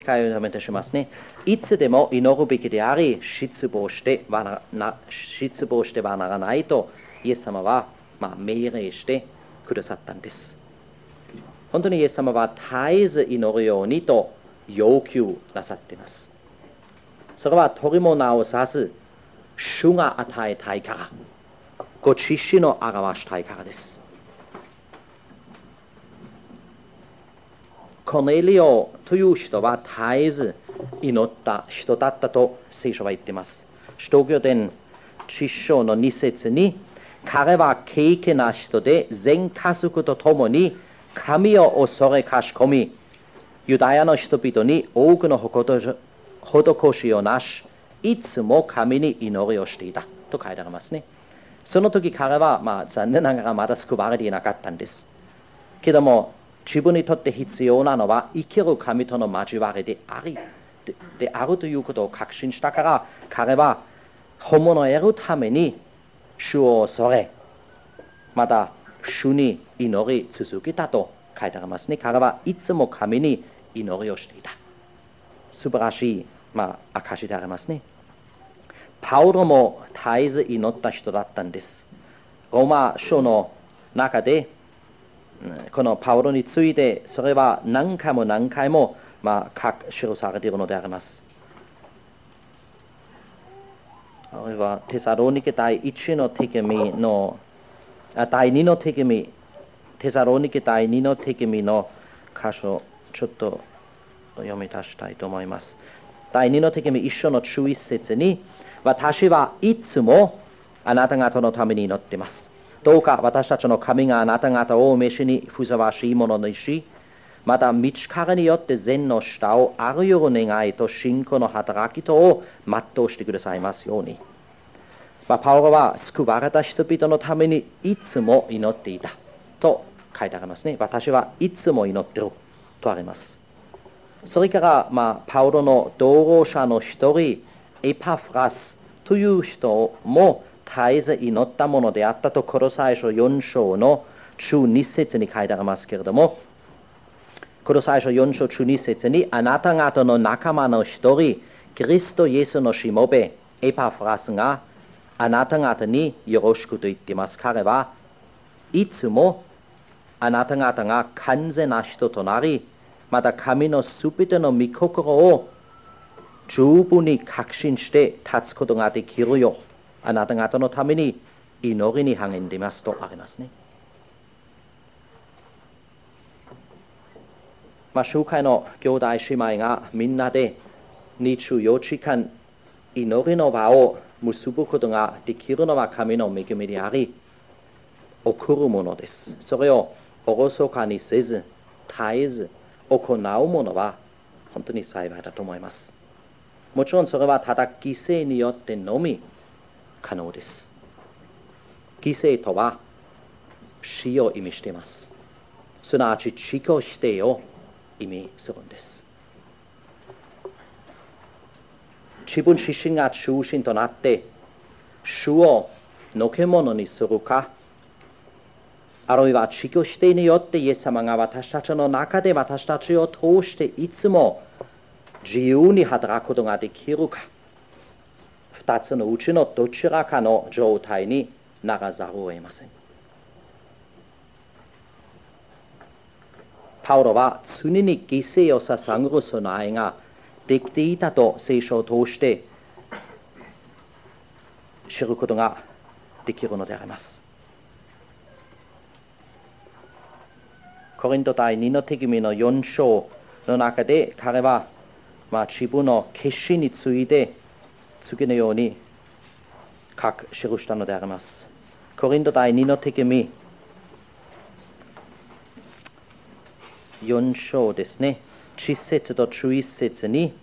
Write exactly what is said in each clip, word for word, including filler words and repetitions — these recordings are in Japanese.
会を止めてしますね。いつでも祈るべきであり、失望しては な, な, 失望してはならないと、イエス様は、まあ、命令してくださったんです。本当にイエス様は絶えず祈るようにと要求なさっています。それは取りも直さず、主が与えたいから、ご知識の表したいからです。コネリオという人は絶えず祈った人だったと聖書は言っています。使徒行伝いっ章のに節に、彼は敬虔な人で全家族と共に神を恐れかしこみ、ユダヤの人々に多くの施しをなし、いつも神に祈りをしていたと書いてありますね。その時彼は、まあ、残念ながらまだ救われていなかったんです。けども、自分にとって必要なのは生きる神との交わりであり、で, であるということを確信したから、彼は本物を得るために主を恐れ、また主に祈り続けたと書いてありますね。彼はいつも神に祈りをしていた。素晴らしい、まあ、証でありますね。パウロも絶えず祈った人だったんです。ローマ書の中でこのパウロについて、それは何回も何回も、まあ、記されているのであります。あるいはテサロニケ第一の手紙の第二の手紙、テサロニケ第二の手紙の箇所、ちょっと読み出したいと思います。第二の手紙一章のじゅういち節に、私はいつもあなた方のために祈っています。どうか私たちの神があなた方を召しにふさわしいものにし、また道からによって善の下をあるよう願いと信仰の働きとを全うしてくださいますように。まあ、パウロは救われた人々のためにいつも祈っていたと書いてありますね。私はいつも祈っているとあります。それから、まあ、パウロの同労者の一人、エパフラスという人も絶えず祈ったものであったと、コロサイ書よん章のじゅうに節に書いてありますけれども、コロサイ書よん章じゅうに節に、あなた方の仲間の一人、キリストイエスのしもべ、エパフラスがあなた方によろしくと言っています。彼はいつもあなた方が完全な人となり、また神のすべての御心を十分に確信して立つことができるよう、あなた方のために祈りに励んでいますとありますね。まあ、教会の兄弟姉妹がみんなでにじゅうよじかん祈りの場を結ぶことができるのは神の恵みであり、送るものです。それをおろそかにせず、絶えず行うものは本当に幸いだと思います。もちろんそれはただ犠牲によってのみ可能です。犠牲とは死を意味しています。すなわち自己否定を意味するんです。自分自身が中心となって主をのけものにするか、あるいは自己否定によってイエス様が私たちの中で私たちを通していつも自由に働くことができるか、二つのうちのどちらかの状態にならざるを得ません。パウロは常に犠牲を捧げる備えができていたと聖書を通して知ることができるのであります。コリント第二の手紙のよん章の中で彼は、まあ、自分の決心について次のように書く記したのであります。コリント第二の手紙よん章ですね、じゅっ節とじゅういち節に、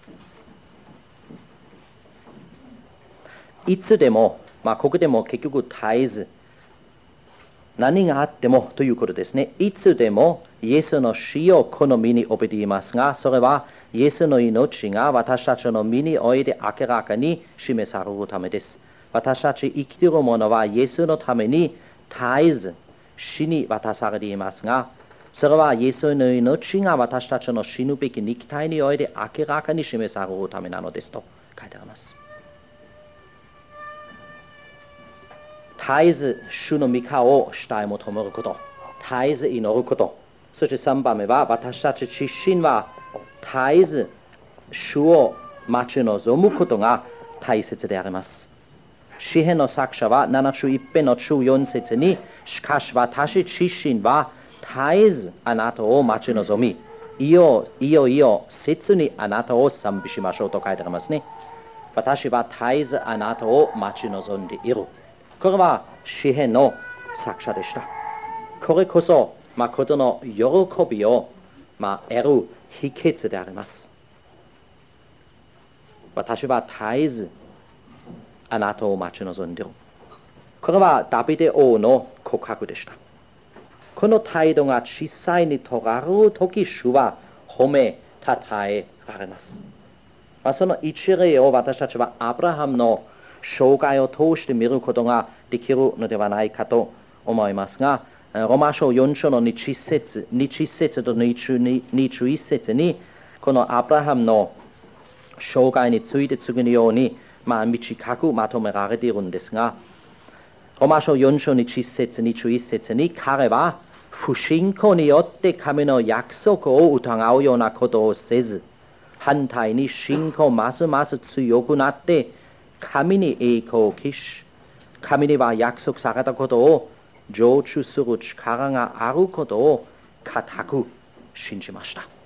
いつでも、まあ、ここでも結局絶えず何があってもということですね。いつでもイエスの死をこの身に覚えていますが、それはイエスの命が私たちの身において明らかに示されるためです。私たち生きているものはイエスのために絶えず死に渡されていますが、 それはイエスの命が私たちの死ぬべき肉体において明らかに示されるためなのですと書いてあります。絶えず主の御顔を慕い求めること、絶えず祈ること、そしてさんばんめは私たち自身は絶えず主を待ち望むことが大切であります。詩篇の作者はななじゅういち編のじゅうよん節に、しかし私自身は絶えずあなたを待ち望み、いよいよいよ切にあなたを賛美しましょうと書いてありますね。私は絶えずあなたを待ち望んでいる。これは詩篇の作者でした。これこそ誠の喜びを、まあ、得る秘訣であります。私は絶えずあなたを待ち望んでいる。これはダビデ王の告白でした。この態度が実際に取られるとき、主は褒めたたえられます。まあ、その一例を私たちはアブラハムの生涯を通して見ることができるのではないかと思いますが、ロマ書よん章のに節、に節とにじゅういち節に、このアブラハムの生涯について次のように、まあ、短くまとめられているんですが、ロマ書よん章に節、にじゅういち節に、彼は不信仰によって神の約束を疑うようなことをせず、反対に信仰ますます強くなって、神に栄光を期し、神には約束されたことを成就する力があることを固く信じました。